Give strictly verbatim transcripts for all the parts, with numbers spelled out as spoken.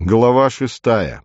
Глава шестая.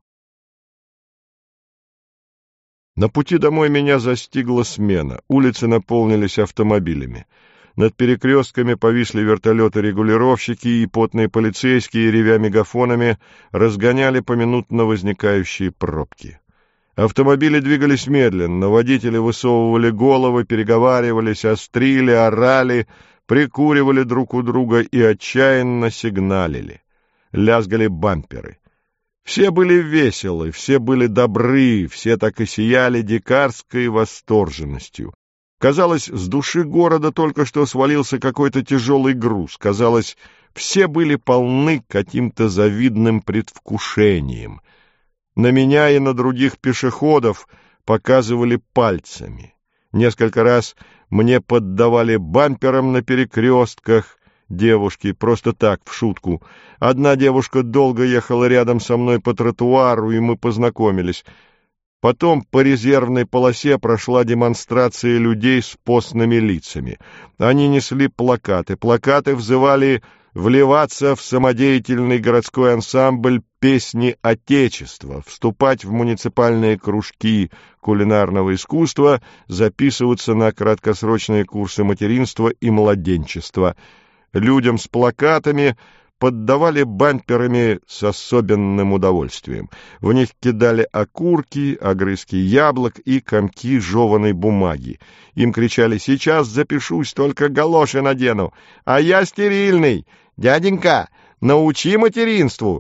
На пути домой меня застигла смена. Улицы наполнились автомобилями. Над перекрестками повисли вертолеты-регулировщики, и потные полицейские, ревя мегафонами, разгоняли поминутно возникающие пробки. Автомобили двигались медленно, водители высовывали головы, переговаривались, острили, орали, прикуривали друг у друга и отчаянно сигналили. Лязгали бамперы. Все были веселы, все были добры, все так и сияли дикарской восторженностью. Казалось, с души города только что свалился какой-то тяжелый груз. Казалось, все были полны каким-то завидным предвкушением. На меня и на других пешеходов показывали пальцами. Несколько раз мне поддавали бампером на перекрестках. Девушки, просто так, в шутку. Одна девушка долго ехала рядом со мной по тротуару, и мы познакомились. Потом по резервной полосе прошла демонстрация людей с постными лицами. Они несли плакаты. Плакаты взывали вливаться в самодеятельный городской ансамбль «Песни Отечества», вступать в муниципальные кружки кулинарного искусства, записываться на краткосрочные курсы материнства и младенчества. Людям с плакатами поддавали бамперами с особенным удовольствием. В них кидали окурки, огрызки яблок и комки жеваной бумаги. Им кричали: «Сейчас запишусь, только галоши надену! А я стерильный! Дяденька, научи материнству!»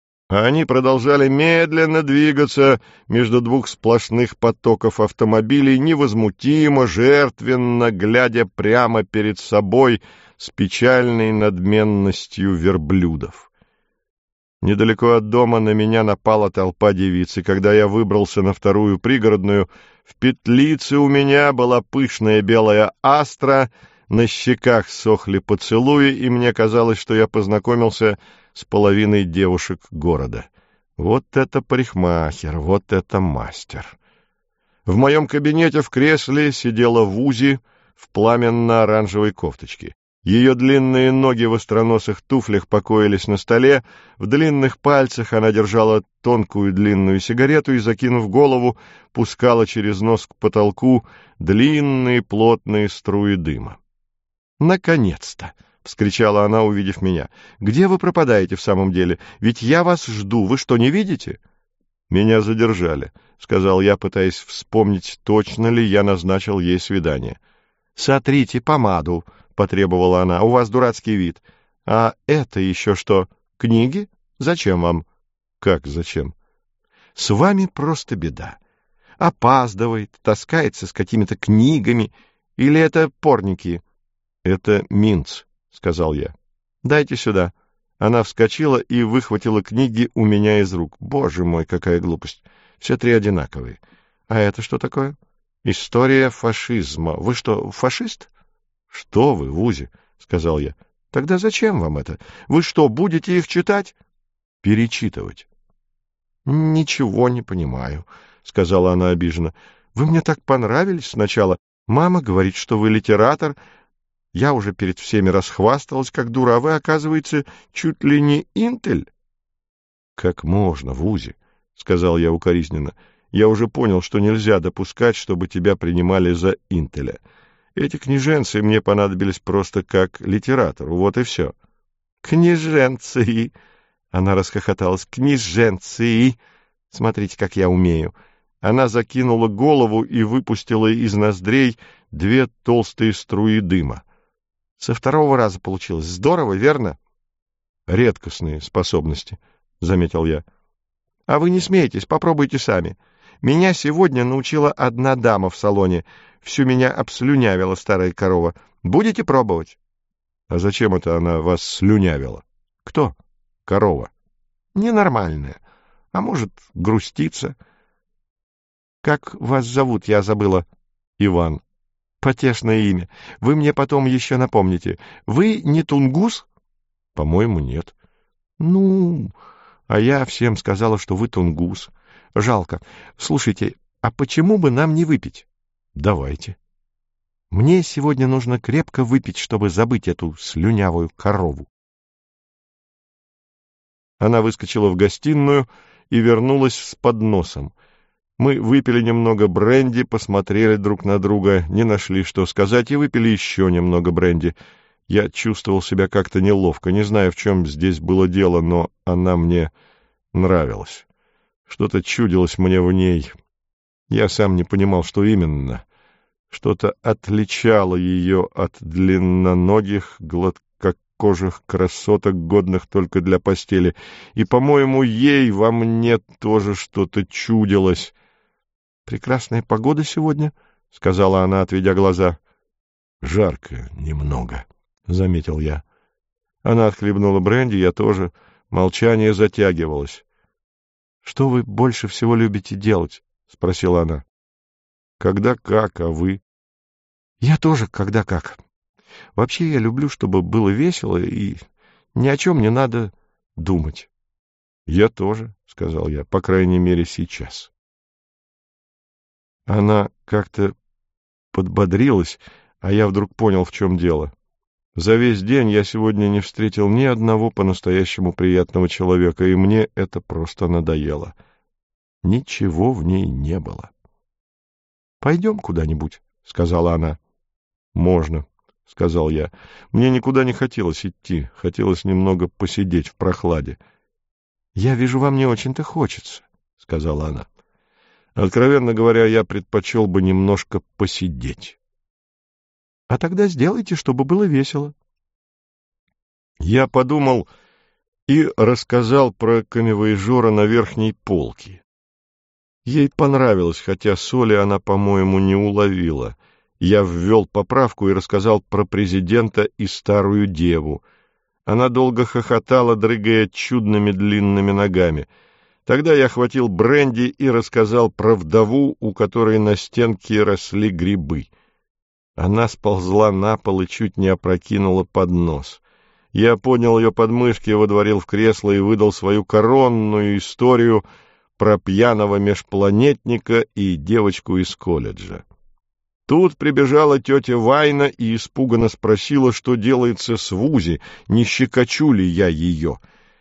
А они продолжали медленно двигаться между двух сплошных потоков автомобилей, невозмутимо, жертвенно, глядя прямо перед собой с печальной надменностью верблюдов. Недалеко от дома на меня напала толпа девиц, и когда я выбрался на вторую пригородную, в петлице у меня была пышная белая астра, на щеках сохли поцелуи, и мне казалось, что я познакомился с половиной девушек города. Вот это парикмахер, вот это мастер. В моем кабинете в кресле сидела Вузи в пламенно-оранжевой кофточке. Ее длинные ноги в остроносых туфлях покоились на столе, в длинных пальцах она держала тонкую длинную сигарету и, закинув голову, пускала через нос к потолку длинные плотные струи дыма. «Наконец-то!» — вскричала она, увидев меня. «Где вы пропадаете в самом деле? Ведь я вас жду. Вы что, не видите?» «Меня задержали», — сказал я, пытаясь вспомнить, точно ли я назначил ей свидание. «Сотрите помаду», — потребовала она. «У вас дурацкий вид. А это еще что? Книги? Зачем вам?» «Как зачем?» «С вами просто беда. Опаздывает, таскается с какими-то книгами. Или это порники?» «Это Минц», — сказал я. «Дайте сюда». Она вскочила и выхватила книги у меня из рук. Боже мой, какая глупость. Все три одинаковые. А это что такое? История фашизма. Вы что, фашист? Что вы, Вузи, — сказал я. Тогда зачем вам это? Вы что, будете их читать? Перечитывать. Ничего не понимаю, — сказала она обиженно. Вы мне так понравились сначала. Мама говорит, что вы литератор. Я уже перед всеми расхвасталась, как дура, а вы, оказывается, чуть ли не интель. — Как можно, Вузи, — сказал я укоризненно. Я уже понял, что нельзя допускать, чтобы тебя принимали за интеля. Эти книженцы мне понадобились просто как литератору, вот и все. — Книженцы! — она расхохоталась. — Книженцы! Смотрите, как я умею. Она закинула голову и выпустила из ноздрей две толстые струи дыма. Со второго раза получилось. Здорово, верно? — Редкостные способности, — заметил я. — А вы не смейтесь, попробуйте сами. Меня сегодня научила одна дама в салоне. Всю меня обслюнявила старая корова. Будете пробовать? — А зачем это она вас слюнявила? — Кто? — Корова. — Ненормальная. А может, грустится. — Как вас зовут, я забыла. — Иван. Потешное имя. Вы мне потом еще напомните. Вы не тунгус? — По-моему, нет. — Ну, а я всем сказала, что вы тунгус. Жалко. Слушайте, а почему бы нам не выпить? — Давайте. — Мне сегодня нужно крепко выпить, чтобы забыть эту слюнявую корову. Она выскочила в гостиную и вернулась с подносом. Мы выпили немного бренди, посмотрели друг на друга, не нашли, что сказать, и выпили еще немного бренди. Я чувствовал себя как-то неловко, не знаю, в чем здесь было дело, но она мне нравилась. Что-то чудилось мне в ней. Я сам не понимал, что именно. Что-то отличало ее от длинноногих, гладкокожих красоток, годных только для постели. И, по-моему, ей во мне тоже что-то чудилось. «Прекрасная погода сегодня», — сказала она, отведя глаза. «Жарко немного», — заметил я. Она отхлебнула бренди, я тоже. Молчание затягивалось. «Что вы больше всего любите делать?» — спросила она. «Когда как, а вы?» «Я тоже когда как. Вообще я люблю, чтобы было весело, и ни о чем не надо думать». «Я тоже», — сказал я, — «по крайней мере, сейчас». Она как-то подбодрилась, а я вдруг понял, в чем дело. За весь день я сегодня не встретил ни одного по-настоящему приятного человека, и мне это просто надоело. Ничего в ней не было. «Пойдем куда-нибудь», — сказала она. «Можно», — сказал я. Мне никуда не хотелось идти, хотелось немного посидеть в прохладе. «Я вижу, вам не очень-то хочется», — сказала она. Откровенно говоря, я предпочел бы немножко посидеть. А тогда сделайте, чтобы было весело. Я подумал и рассказал про камевояжера на верхней полке. Ей понравилось, хотя соли она, по-моему, не уловила. Я ввел поправку и рассказал про президента и старую деву. Она долго хохотала, дрыгая чудными длинными ногами. Тогда я хватил бренди и рассказал про вдову, у которой на стенке росли грибы. Она сползла на пол и чуть не опрокинула поднос. Я поднял ее подмышки, водворил в кресло и выдал свою коронную историю про пьяного межпланетника и девочку из колледжа. Тут прибежала тетя Вайна и испуганно спросила, что делается с Вузи, не щекочу ли я ее.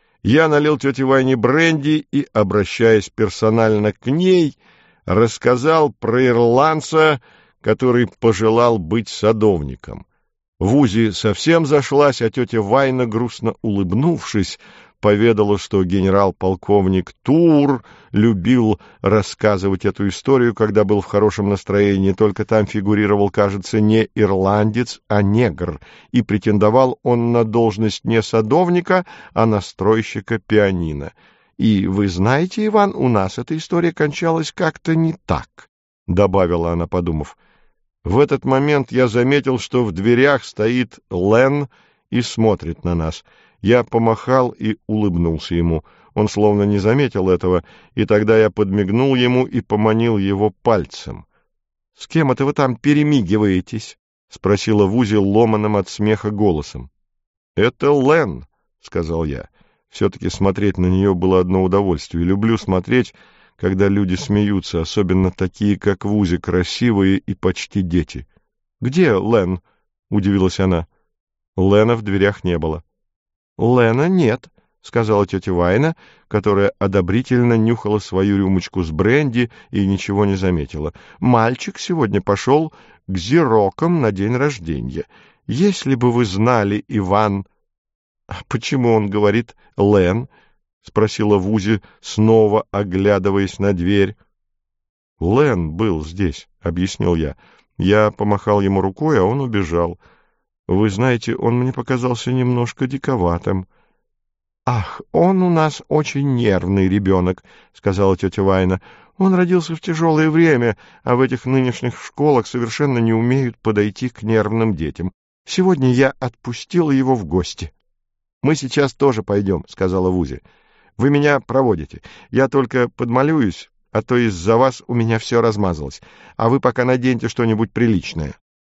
Я налил тете Вайне бренди и, обращаясь персонально к ней, рассказал про ирландца, который пожелал быть садовником. Вузи совсем зашлась, а тетя Вайна, грустно улыбнувшись, поведала, что генерал-полковник Тур любил рассказывать эту историю, когда был в хорошем настроении, только там фигурировал, кажется, не ирландец, а негр, и претендовал он на должность не садовника, а настройщика пианино. И вы знаете, Иван, у нас эта история кончалась как-то не так, — добавила она, подумав. В этот момент я заметил, что в дверях стоит Лен и смотрит на нас. Я помахал и улыбнулся ему. Он словно не заметил этого, и тогда я подмигнул ему и поманил его пальцем. — С кем это вы там перемигиваетесь? — спросила Вузи ломаным от смеха голосом. — Это Лен, — сказал я. Все-таки смотреть на нее было одно удовольствие. Люблю смотреть, когда люди смеются, особенно такие, как Вузи, красивые и почти дети. — Где Лен? — удивилась она. Лена в дверях не было. — Лена нет, — сказала тетя Вайна, которая одобрительно нюхала свою рюмочку с бренди и ничего не заметила. — Мальчик сегодня пошел к Зирокам на день рождения. Если бы вы знали, Иван... — А почему он говорит «Лен»? — спросила Вузи, снова оглядываясь на дверь. — Лен был здесь, — объяснил я. Я помахал ему рукой, а он убежал. Вы знаете, он мне показался немножко диковатым. — Ах, он у нас очень нервный ребенок, — сказала тетя Вайна. — Он родился в тяжелое время, а в этих нынешних школах совершенно не умеют подойти к нервным детям. Сегодня я отпустила его в гости. — Мы сейчас тоже пойдем, — сказала Вузи. — Вы меня проводите. Я только подмалююсь, а то из-за вас у меня все размазалось. А вы пока наденьте что-нибудь приличное.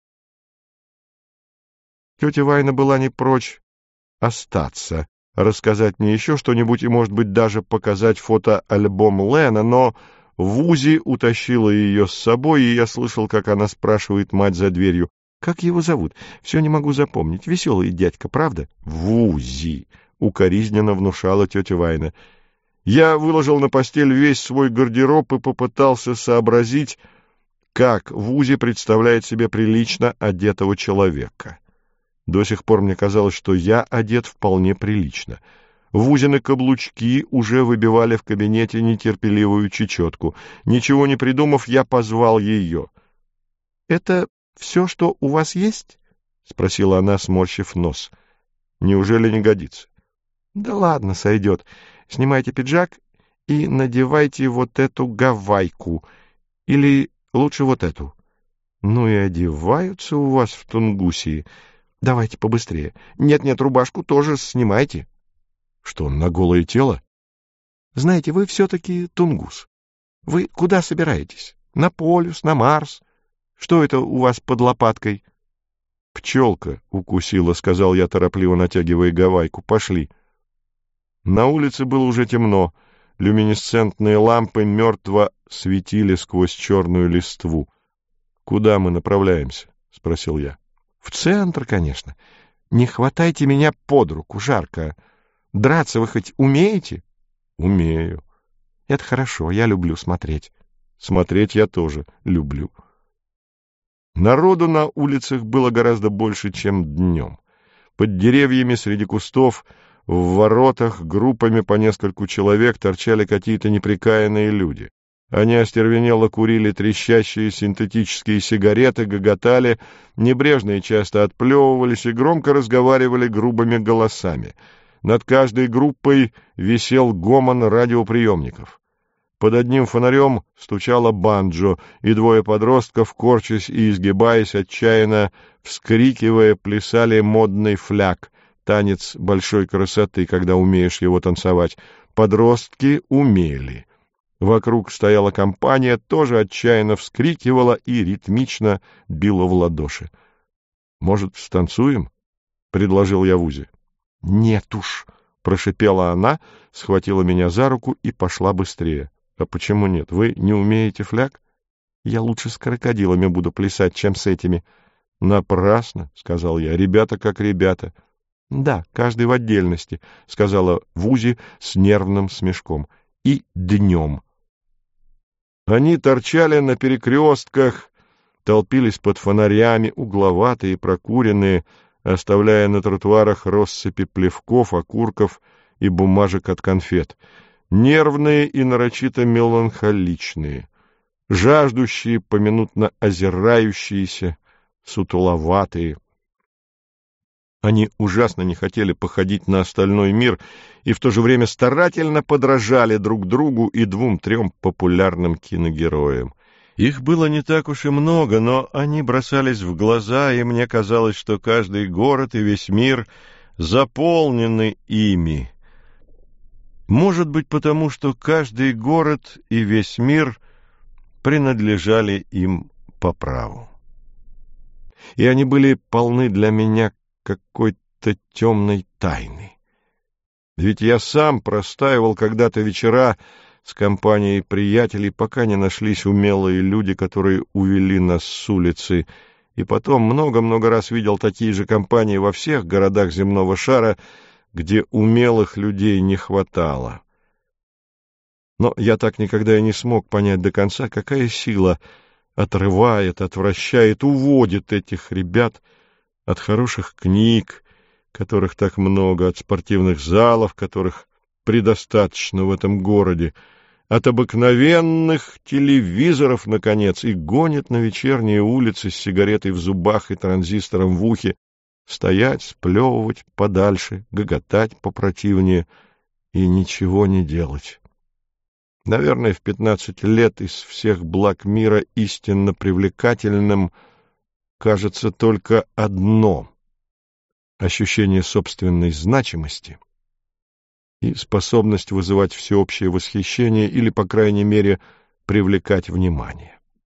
Тетя Вайна была не прочь остаться, рассказать мне еще что-нибудь и, может быть, даже показать фотоальбом Лена, но Вузи утащила ее с собой, и я слышал, как она спрашивает мать за дверью: «Как его зовут? Все не могу запомнить. Веселый дядька, правда?» «Вузи! — укоризненно внушала тетя Вайна. Я выложил на постель весь свой гардероб и попытался сообразить, как Вузи представляет себе прилично одетого человека. До сих пор мне казалось, что я одет вполне прилично. Вузины каблучки уже выбивали в кабинете нетерпеливую чечетку. Ничего не придумав, я позвал ее. — Это все, что у вас есть? — спросила она, сморщив нос. — Неужели не годится? — Да ладно, сойдет. Снимайте пиджак и надевайте вот эту гавайку. Или лучше вот эту. Ну и одеваются у вас в Тунгусии. Давайте побыстрее. Нет-нет, рубашку тоже снимайте. Что, на голое тело? Знаете, вы все-таки тунгус. Вы куда собираетесь? На полюс, на Марс? Что это у вас под лопаткой? Пчелка укусила, сказал я, торопливо натягивая гавайку. Пошли. На улице было уже темно. Люминесцентные лампы мертво светили сквозь черную листву. — Куда мы направляемся? — спросил я. — В центр, конечно. Не хватайте меня под руку, жарко. Драться вы хоть умеете? — Умею. — Это хорошо, я люблю смотреть. — Смотреть я тоже люблю. Народу на улицах было гораздо больше, чем днем. Под деревьями, среди кустов, в воротах группами по нескольку человек торчали какие-то неприкаянные люди. Они остервенело курили трещащие синтетические сигареты, гоготали, небрежно и часто отплевывались и громко разговаривали грубыми голосами. Над каждой группой висел гомон радиоприемников. Под одним фонарем стучала банджо, и двое подростков, корчась и изгибаясь, отчаянно вскрикивая, плясали модный фляг, танец большой красоты, когда умеешь его танцевать. Подростки умели. Вокруг стояла компания, тоже отчаянно вскрикивала и ритмично била в ладоши. — Может, станцуем? — предложил я Вузе. — Нет уж, — прошипела она, схватила меня за руку и пошла быстрее. — А почему нет? Вы не умеете фляг? — Я лучше с крокодилами буду плясать, чем с этими. — Напрасно, — сказал я, — ребята как ребята. — Да, каждый в отдельности, — сказала Вузи с нервным смешком. — И днем. Они торчали на перекрестках, толпились под фонарями, угловатые, прокуренные, оставляя на тротуарах россыпи плевков, окурков и бумажек от конфет. Нервные и нарочито меланхоличные, жаждущие, поминутно озирающиеся, сутуловатые. Они ужасно не хотели походить на остальной мир и в то же время старательно подражали друг другу и двум-трем популярным киногероям. Их было не так уж и много, но они бросались в глаза, и мне казалось, что каждый город и весь мир заполнены ими. Может быть, потому что каждый город и весь мир принадлежали им по праву. И они были полны для меня какой-то темной тайны. Ведь я сам простаивал когда-то вечера с компанией приятелей, пока не нашлись умелые люди, которые увели нас с улицы, и потом много-много раз видел такие же компании во всех городах земного шара, где умелых людей не хватало. Но я так никогда и не смог понять до конца, какая сила отрывает, отвращает, уводит этих ребят от хороших книг, которых так много, от спортивных залов, которых предостаточно в этом городе, от обыкновенных телевизоров, наконец, и гонит на вечерние улицы с сигаретой в зубах и транзистором в ухе, стоять, сплевывать подальше, гоготать попротивнее и ничего не делать. Наверное, в пятнадцать лет из всех благ мира истинно привлекательным кажется только одно — ощущение собственной значимости и способность вызывать всеобщее восхищение или, по крайней мере, привлекать внимание.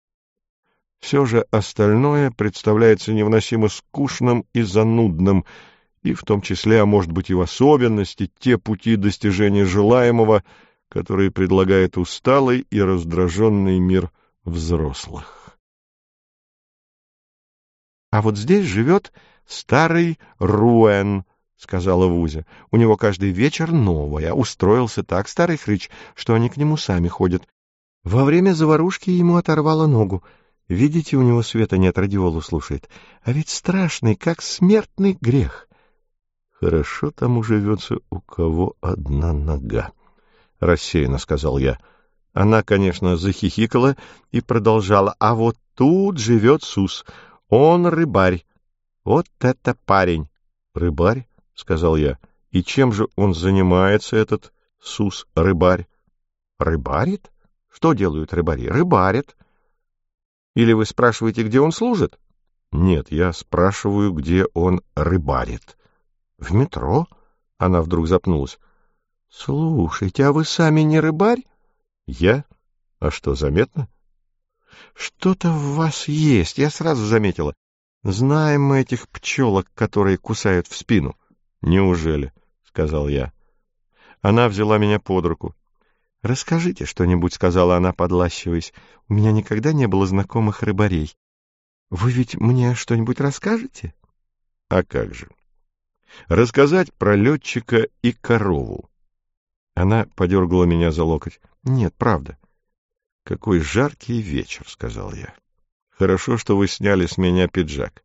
Все же остальное представляется невыносимо скучным и занудным, и в том числе, а может быть и в особенности, те пути достижения желаемого, которые предлагает усталый и раздраженный мир взрослых. А вот здесь живет старый Руэн, — сказала Вузя. — У него каждый вечер новая. Устроился так старый хрыч, что они к нему сами ходят. Во время заварушки ему оторвало ногу. Видите, у него света нет, радиолу слушает. А ведь страшный, как смертный грех. Хорошо тому живется, у кого одна нога, — рассеянно сказал я. Она, конечно, захихикала и продолжала. А вот тут живет Сус. Он рыбарь. Вот это парень. Рыбарь, — сказал я. И чем же он занимается, этот Сус-рыбарь? Рыбарит? Что делают рыбари? Рыбарят. Или вы спрашиваете, где он служит? Нет, я спрашиваю, где он рыбарит. В метро? Она вдруг запнулась. Слушайте, а вы сами не рыбарь? Я? А что, заметно? Что-то в вас есть, я сразу заметила. Знаем мы этих пчелок, которые кусают в спину. Неужели? Сказал я. Она взяла меня под руку. «Расскажите что-нибудь», — сказала она, подлащиваясь. «У меня никогда не было знакомых рыбарей. Вы ведь мне что-нибудь расскажете?» «А как же? Рассказать про летчика и корову». Она подергала меня за локоть. «Нет, правда». «Какой жаркий вечер», — сказал я. «Хорошо, что вы сняли с меня пиджак».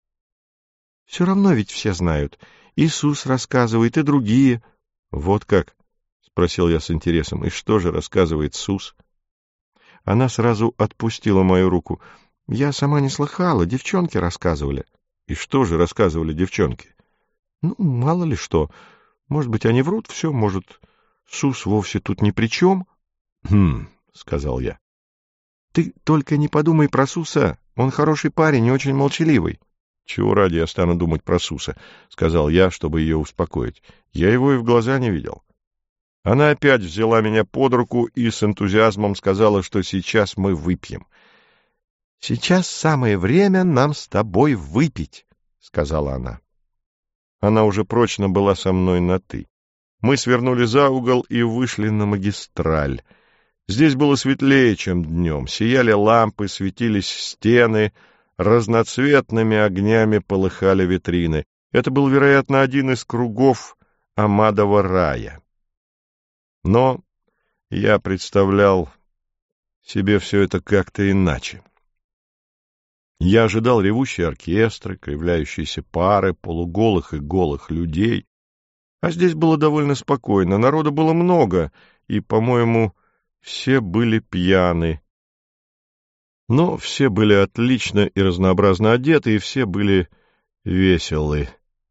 «Все равно ведь все знают. Иисус рассказывает, и другие». «Вот как?» — спросил я с интересом. — И что же рассказывает Сус? Она сразу отпустила мою руку. — Я сама не слыхала, девчонки рассказывали. — И что же рассказывали девчонки? — Ну, мало ли что. Может быть, они врут все, может, Сус вовсе тут ни при чем? — Хм, — сказал я. — Ты только не подумай про Суса. Он хороший парень и очень молчаливый. — Чего ради я стану думать про Суса? — сказал я, чтобы ее успокоить. Я его и в глаза не видел. Она опять взяла меня под руку и с энтузиазмом сказала, что сейчас мы выпьем. — Сейчас самое время нам с тобой выпить, — сказала она. Она уже прочно была со мной на «ты». Мы свернули за угол и вышли на магистраль. Здесь было светлее, чем днем. Сияли лампы, светились стены, разноцветными огнями полыхали витрины. Это был, вероятно, один из кругов Амадова рая. Но я представлял себе все это как-то иначе. Я ожидал ревущие оркестры, кривляющиеся пары, полуголых и голых людей. А здесь было довольно спокойно, народу было много, и, по-моему, все были пьяны. Но все были отлично и разнообразно одеты, и все были веселы.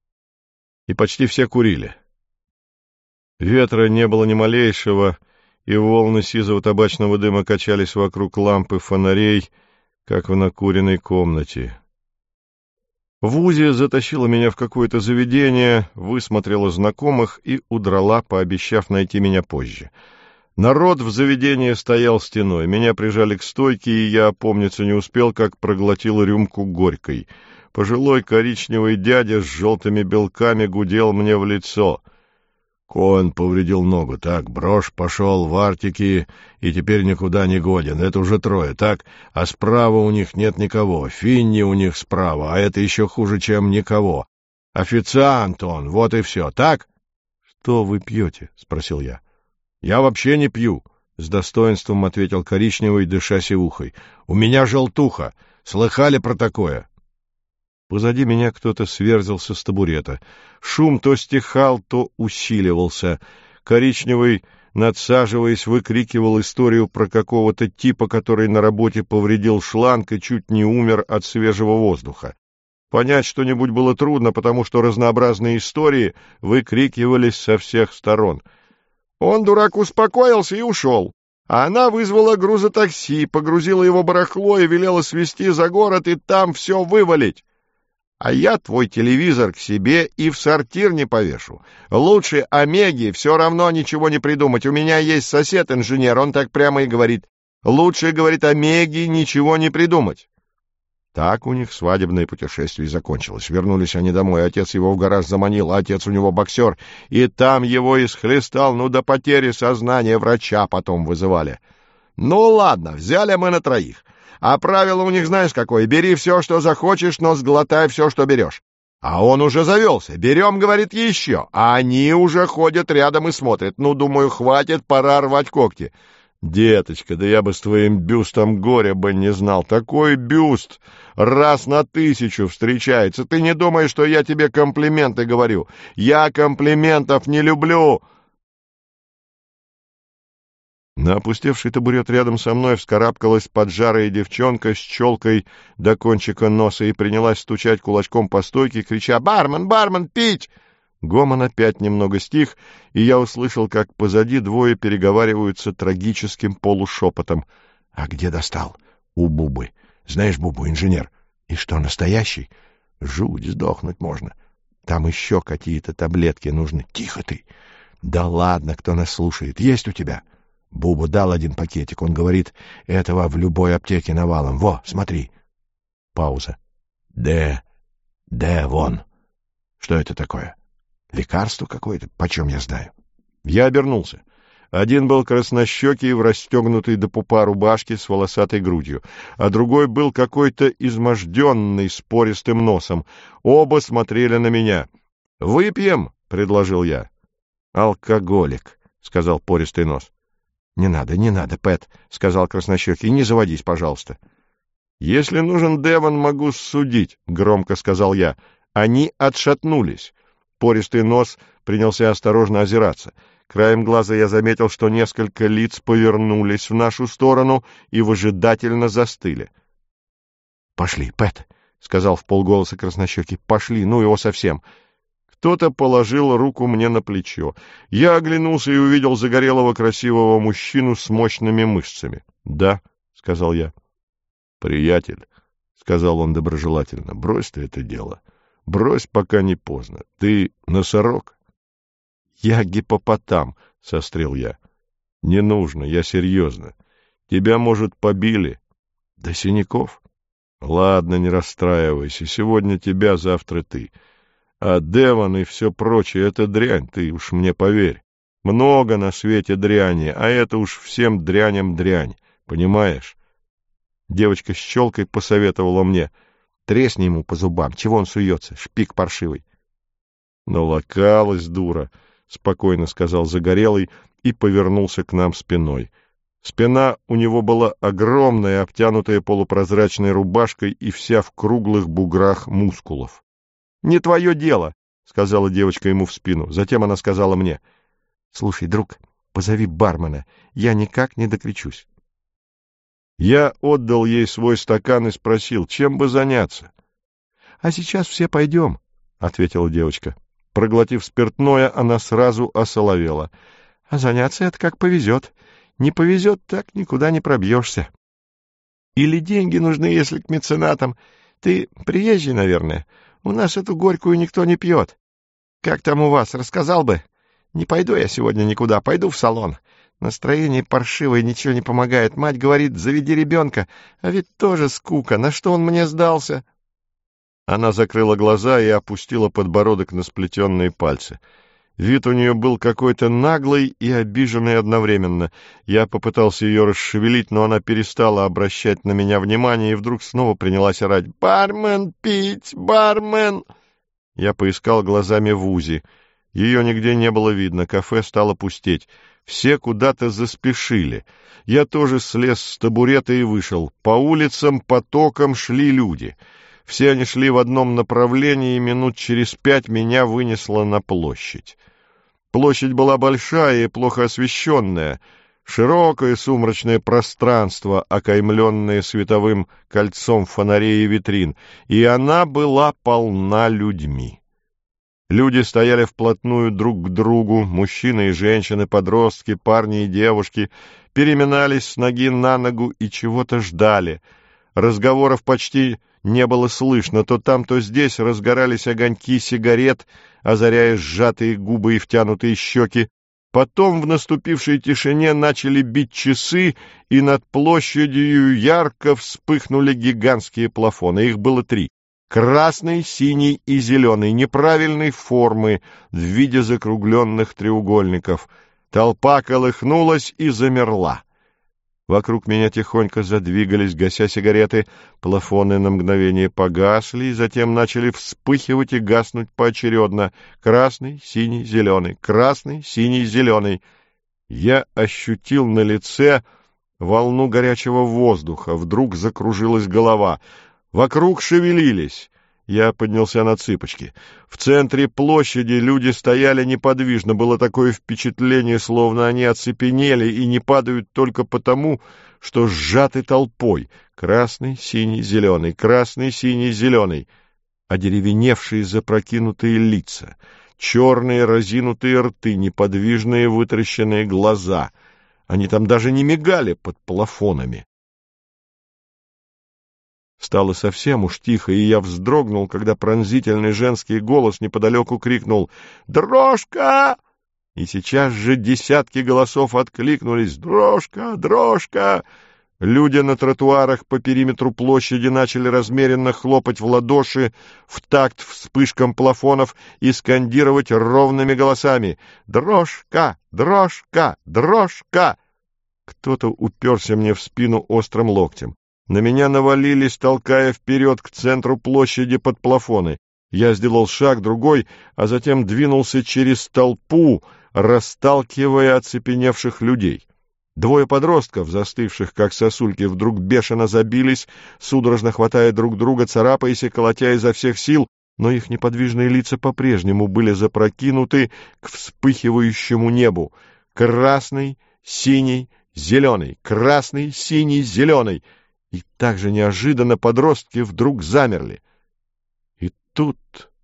И почти все курили. Ветра не было ни малейшего, и волны сизого табачного дыма качались вокруг лампы фонарей, как в накуренной комнате. Вузя затащила меня в какое-то заведение, высмотрела знакомых и удрала, пообещав найти меня позже. Народ в заведении стоял стеной, меня прижали к стойке, и я опомниться не успел, как проглотил рюмку горькой. Пожилой коричневый дядя с желтыми белками гудел мне в лицо. Конь повредил ногу, так, Брош пошел в Артики и теперь никуда не годен. Это уже трое, так? А справа у них нет никого. Финни у них справа, а это еще хуже, чем никого. Официант он, вот и все, так? — Что вы пьете? — спросил я. — Я вообще не пью, — с достоинством ответил коричневый, дыша сивухой. — У меня желтуха. Слыхали про такое? Позади меня кто-то сверзился с табурета. Шум то стихал, то усиливался. Коричневый, надсаживаясь, выкрикивал историю про какого-то типа, который на работе повредил шланг и чуть не умер от свежего воздуха. Понять что-нибудь было трудно, потому что разнообразные истории выкрикивались со всех сторон. Он, дурак, успокоился и ушел. А она вызвала грузотакси, погрузила его барахло и велела свезти за город и там все вывалить. А я твой телевизор к себе и в сортир не повешу. Лучше Омеги все равно ничего не придумать. У меня есть сосед-инженер, он так прямо и говорит. Лучше, говорит, Омеги ничего не придумать. Так у них свадебное путешествие закончилось. Вернулись они домой, отец его в гараж заманил, отец у него боксер, и там его исхлестал, ну до потери сознания, врача потом вызывали. Ну ладно, взяли мы на троих. А правило у них знаешь какое? Бери все, что захочешь, но сглотай все, что берешь. А он уже завелся. Берем, говорит, еще. А они уже ходят рядом и смотрят. Ну, думаю, хватит, пора рвать когти. Деточка, да я бы с твоим бюстом горя бы не знал. Такой бюст раз на тысячу встречается. Ты не думаешь, что я тебе комплименты говорю? Я комплиментов не люблю. На опустевший табурет рядом со мной вскарабкалась поджарая девчонка с челкой до кончика носа и принялась стучать кулачком по стойке, крича: «Бармен, бармен, пить!» Гомон опять немного стих, и я услышал, как позади двое переговариваются трагическим полушепотом. «А где достал?» «У Бубы. Знаешь, Бубу, инженер. И что, настоящий?» «Жуть, сдохнуть можно. Там еще какие-то таблетки нужны. Тихо ты!» «Да ладно, кто нас слушает. Есть у тебя?» Бубу дал один пакетик. Он говорит, этого в любой аптеке навалом. Во, смотри. Пауза. Де, де, вон. Что это такое? Лекарство какое-то? Почем я знаю? Я обернулся. Один был краснощекий в расстегнутой до пупа рубашке с волосатой грудью, а другой был какой-то изможденный с пористым носом. Оба смотрели на меня. «Выпьем?» — предложил я. «Алкоголик», — сказал пористый нос. «Не надо, не надо, Пэт», — сказал краснощекий, — «не заводись, пожалуйста». «Если нужен Девон, могу судить», — громко сказал я. Они отшатнулись. Пористый нос принялся осторожно озираться. Краем глаза я заметил, что несколько лиц повернулись в нашу сторону и выжидательно застыли. «Пошли, Пэт», — сказал вполголоса краснощекий, — «пошли, ну его совсем». Кто-то положил руку мне на плечо. Я оглянулся и увидел загорелого красивого мужчину с мощными мышцами. «Да», — сказал я. «Приятель», — сказал он доброжелательно, — «брось ты это дело. Брось, пока не поздно. Ты носорог?» «Я гиппопотам», — сострил я. «Не нужно, я серьезно. Тебя, может, побили?» «До синяков?» «Ладно, не расстраивайся. Сегодня тебя, завтра ты. А Девон и все прочее — это дрянь, ты уж мне поверь. Много на свете дряни, а это уж всем дряням дрянь, понимаешь?» Девочка с челкой посоветовала мне: «Тресни ему по зубам, чего он суется, шпик паршивый». «Налокалась, дура», — спокойно сказал Загорелый и повернулся к нам спиной. Спина у него была огромная, обтянутая полупрозрачной рубашкой и вся в круглых буграх мускулов. «Не твое дело», — сказала девочка ему в спину. Затем она сказала мне: «Слушай, друг, позови бармена, я никак не докричусь». Я отдал ей свой стакан и спросил, чем бы заняться. «А сейчас все пойдем», — ответила девочка. Проглотив спиртное, она сразу осоловела. «А заняться это как повезет. Не повезет, так никуда не пробьешься. Или деньги нужны, если к меценатам. Ты приезжий, наверное. У нас эту горькую никто не пьет. Как там у вас, рассказал бы? Не пойду я сегодня никуда, пойду в салон. Настроение паршивое, ничего не помогает. Мать говорит, заведи ребенка, а ведь тоже скука. На что он мне сдался?» Она закрыла глаза и опустила подбородок на сплетенные пальцы. Вид у нее был какой-то наглый и обиженный одновременно. Я попытался ее расшевелить, но она перестала обращать на меня внимание и вдруг снова принялась орать: «Бармен, пить! Бармен!» Я поискал глазами Вузи. Ее нигде не было видно, кафе стало пустеть. Все куда-то заспешили. Я тоже слез с табурета и вышел. По улицам потоком шли люди. Все они шли в одном направлении, и минут через пять меня вынесло на площадь. Площадь была большая и плохо освещенная, широкое сумрачное пространство, окаймленное световым кольцом фонарей и витрин, и она была полна людьми. Люди стояли вплотную друг к другу, мужчины и женщины, подростки, парни и девушки, переминались с ноги на ногу и чего-то ждали. Разговоров почти не было слышно, то там, то здесь разгорались огоньки сигарет, озаряя сжатые губы и втянутые щеки. Потом в наступившей тишине начали бить часы, и над площадью ярко вспыхнули гигантские плафоны. Их было три. Красный, синий и зеленый, неправильной формы, в виде закругленных треугольников. Толпа колыхнулась и замерла. Вокруг меня тихонько задвигались, гася сигареты, плафоны на мгновение погасли, и затем начали вспыхивать и гаснуть поочередно. Красный, синий, зеленый, красный, синий, зеленый. Я ощутил на лице волну горячего воздуха. Вдруг закружилась голова. Вокруг шевелились. Я поднялся на цыпочки. В центре площади люди стояли неподвижно. Было такое впечатление, словно они оцепенели и не падают только потому, что сжаты толпой. Красный, синий, зеленый, красный, синий, зеленый. Одеревеневшие запрокинутые лица, черные разинутые рты, неподвижные вытаращенные глаза. Они там даже не мигали под плафонами. Стало совсем уж тихо, и я вздрогнул, когда пронзительный женский голос неподалеку крикнул «Дрожка!». И сейчас же десятки голосов откликнулись «Дрожка! Дрожка!». Люди на тротуарах по периметру площади начали размеренно хлопать в ладоши в такт вспышкам плафонов и скандировать ровными голосами «Дрожка! Дрожка! Дрожка!». Кто-то уперся мне в спину острым локтем. На меня навалились, толкая вперед к центру площади под плафоны. Я сделал шаг, другой, а затем двинулся через толпу, расталкивая оцепеневших людей. Двое подростков, застывших как сосульки, вдруг бешено забились, судорожно хватая друг друга, царапаясь и колотя изо всех сил, но их неподвижные лица по-прежнему были запрокинуты к вспыхивающему небу. Красный, синий, зеленый, красный, синий, зеленый. И так же неожиданно подростки вдруг замерли. И тут,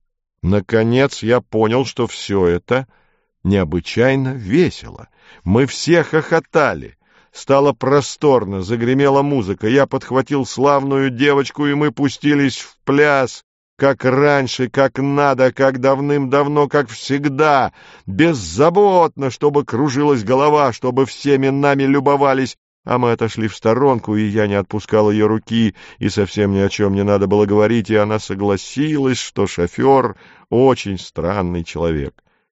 наконец, я понял, что все это необычайно весело. Мы все хохотали. Стало просторно, загремела музыка. Я подхватил славную девочку, и мы пустились в пляс, как раньше, как надо, как давным-давно, как всегда, беззаботно, чтобы кружилась голова, чтобы всеми нами любовались. А мы отошли в сторонку, и я не отпускал ее руки, и совсем ни о чем не надо было говорить, и она согласилась, что шофер очень странный человек.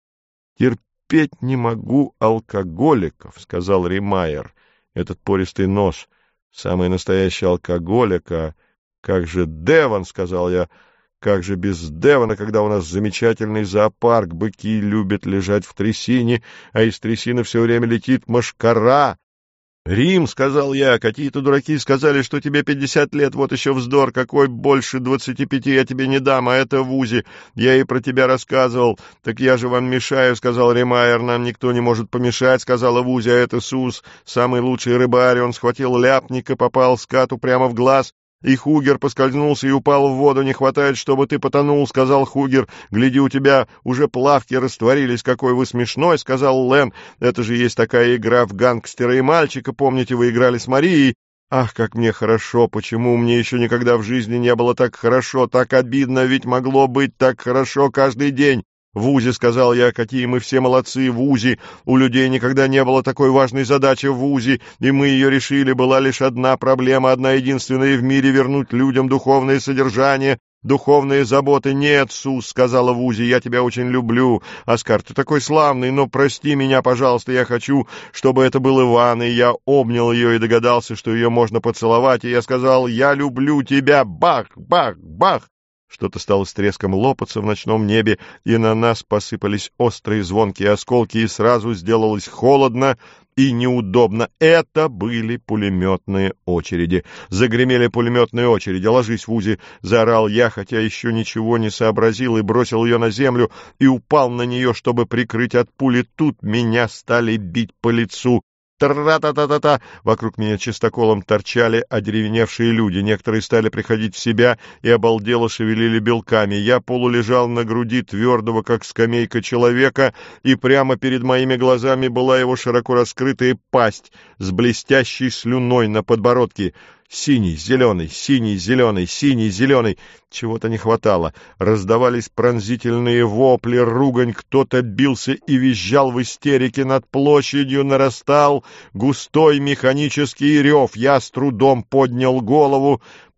«Терпеть не могу алкоголиков», — сказал Римайер. Этот пористый нос, самый настоящий алкоголик. А как же Девон, — сказал я, — как же без Девона, когда у нас замечательный зоопарк, быки любят лежать в трясине, а из трясины все время летит мошкара. «Рим, — сказал я, — какие-то дураки сказали, что тебе пятьдесят лет, вот еще вздор, какой больше двадцати пяти я тебе не дам, а это Вузи, я и про тебя рассказывал». «Так я же вам мешаю, — сказал Римайер, — нам никто не может помешать, — сказала Вузи, — а это Сус, самый лучший рыбарь, он схватил ляпник и попал скату прямо в глаз». И Хугер поскользнулся и упал в воду. «Не хватает, чтобы ты потонул, — сказал Хугер. — Гляди, у тебя уже плавки растворились. Какой вы смешной, — сказал Лен. — Это же есть такая игра в гангстера и мальчика. Помните, вы играли с Марией? Ах, как мне хорошо! Почему мне еще никогда в жизни не было так хорошо, так обидно, ведь могло быть так хорошо каждый день. «Вузи, — сказал я, — какие мы все молодцы, Вузи! У людей никогда не было такой важной задачи, Вузи, и мы ее решили. Была лишь одна проблема, одна единственная в мире — вернуть людям духовное содержание, духовные заботы». «Нет, Сус, — сказала Вузи, — я тебя очень люблю. Оскар, ты такой славный, но прости меня, пожалуйста, я хочу, чтобы это был Иван». И я обнял ее и догадался, что ее можно поцеловать, и я сказал: «Я люблю тебя». Бах, бах, бах! Что-то стало с треском лопаться в ночном небе, и на нас посыпались острые звонкие осколки, и сразу сделалось холодно и неудобно. Это были пулеметные очереди. Загремели пулеметные очереди. «Ложись, Вузи!» — заорал я, хотя еще ничего не сообразил, и бросил ее на землю, и упал на нее, чтобы прикрыть от пули. Тут меня стали бить по лицу. Тра-та-та-та-та! Вокруг меня чистоколом торчали одеревеневшие люди. Некоторые стали приходить в себя и обалдело шевелили белками. Я полулежал на груди твердого, как скамейка, человека, и прямо перед моими глазами была его широко раскрытая пасть с блестящей слюной на подбородке. Синий, зеленый, синий, зеленый, синий, зеленый. Чего-то не хватало. Раздавались пронзительные вопли, ругань, кто-то бился и визжал в истерике. Над площадью нарастал густой механический рев. Я с трудом поднял голову.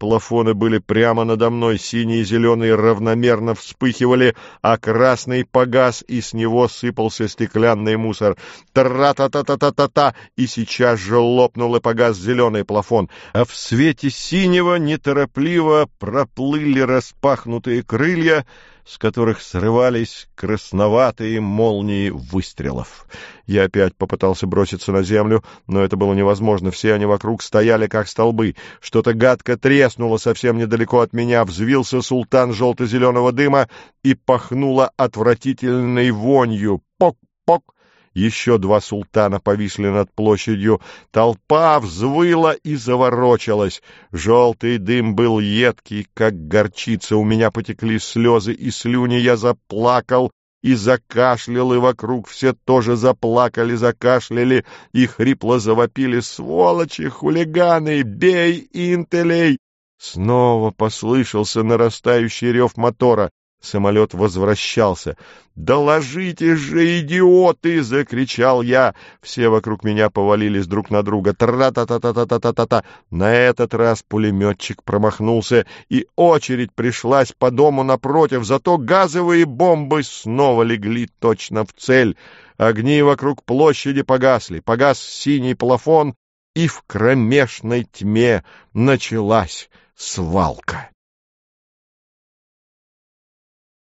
плафоны были прямо надо мной, синий и зеленый равномерно вспыхивали, а красный погас, и с него сыпался стеклянный мусор. Тра-та-та-та-та-та-та! И сейчас же лопнул и погас зеленый плафон, а в свете синего неторопливо проплыли распахнутые крылья, с которых срывались красноватые молнии выстрелов. Я опять попытался броситься на землю, но это было невозможно. Все они вокруг стояли, как столбы. Что-то гадко треснуло совсем недалеко от меня. Взвился султан желто-зеленого дыма и пахнуло отвратительной вонью. Пок-пок! Еще два султана повисли над площадью. Толпа взвыла и заворочалась. Желтый дым был едкий, как горчица. У меня потекли слезы и слюни. Я заплакал и закашлял, и вокруг все тоже заплакали, закашляли и хрипло завопили: «Сволочи, хулиганы! Бей интелей!» Снова послышался нарастающий рев мотора. Самолет возвращался. «Доложите же, идиоты!» — закричал я. Все вокруг меня повалились друг на друга. Тра-та-та-та-та-та-та-та. На этот раз пулеметчик промахнулся, и очередь пришлась по дому напротив. Зато газовые бомбы снова легли точно в цель. Огни вокруг площади погасли. Погас синий плафон, и в кромешной тьме началась свалка.